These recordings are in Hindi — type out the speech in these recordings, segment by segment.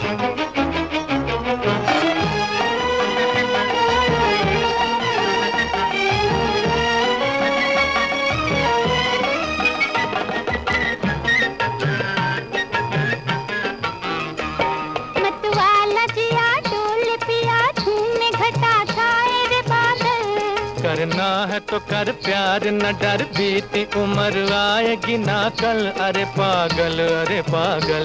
करना है तो कर प्यार, न डर बीती उम्र आएगी ना कल। अरे पागल, अरे पागल।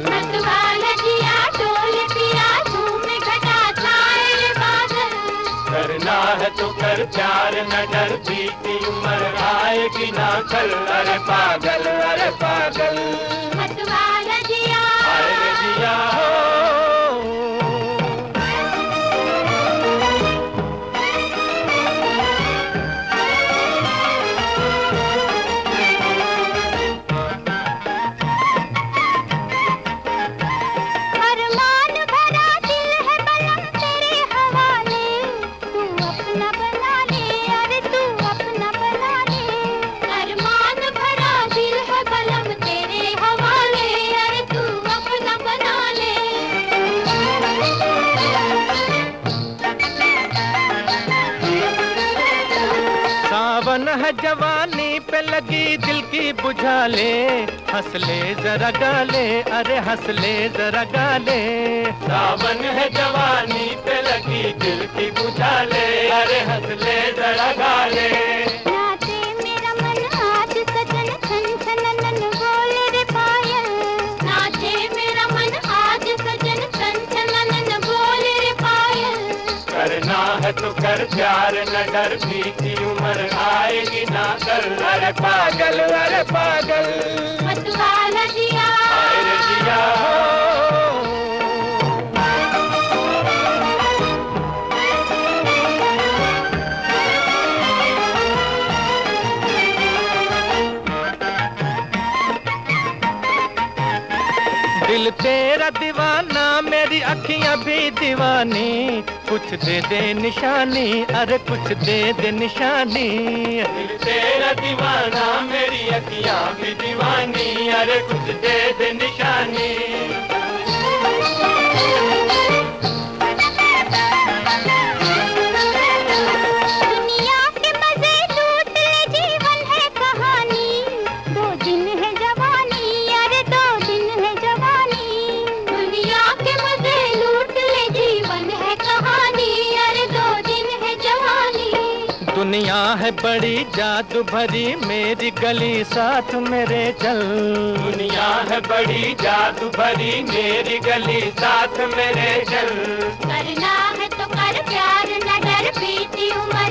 करना है तो कर प्यार, न डर बीती उम्र आएगी ना कल। अरे पागल, अरे पागल। मतवाला जिया, अरे जिया हो। सावन है जवानी पे लगी दिल की बुझा ले, हंस ले जरा गाले, अरे हंस ले जरा गाले। सावन है जवानी पे लगी दिल की बुझा ले, अरे हंस ले जरा गाले। नाचे मेरा मन आज सजन छन छनन बोले रे पायल। नाचे मेरा मन आज सजन छन छनन बोले रे पायल। करना है तो कर प्यार, न डर बीती उम्र आएगी ना कल। अरे पागल, अरे पागल। मतवाला जिया, अरे जिया हो। दिल तेरा दीवाना, मेरी अखियां भी दीवानी। कुछ दे दे निशानी, अरे कुछ दे दे निशानी। दिल तेरा दीवाना, मेरी अखियां भी दीवानी। अरे कुछ दे दे निशानी। दुनिया के मजे लूट ले, जीवन है कहानी। 2 दिन है जवानी, अरे 2 दिन है जवानी। दुनिया के मजे लूट ले, जीवन है कहानी। अरे 2 दिन है जवानी। दुनिया है बड़ी जादू भरी, मेरी गली साथ मेरे चल। दुनिया है बड़ी जादू भरी, मेरी गली साथ मेरे चल। करना है तो कर प्यार, न डर बीती उम्र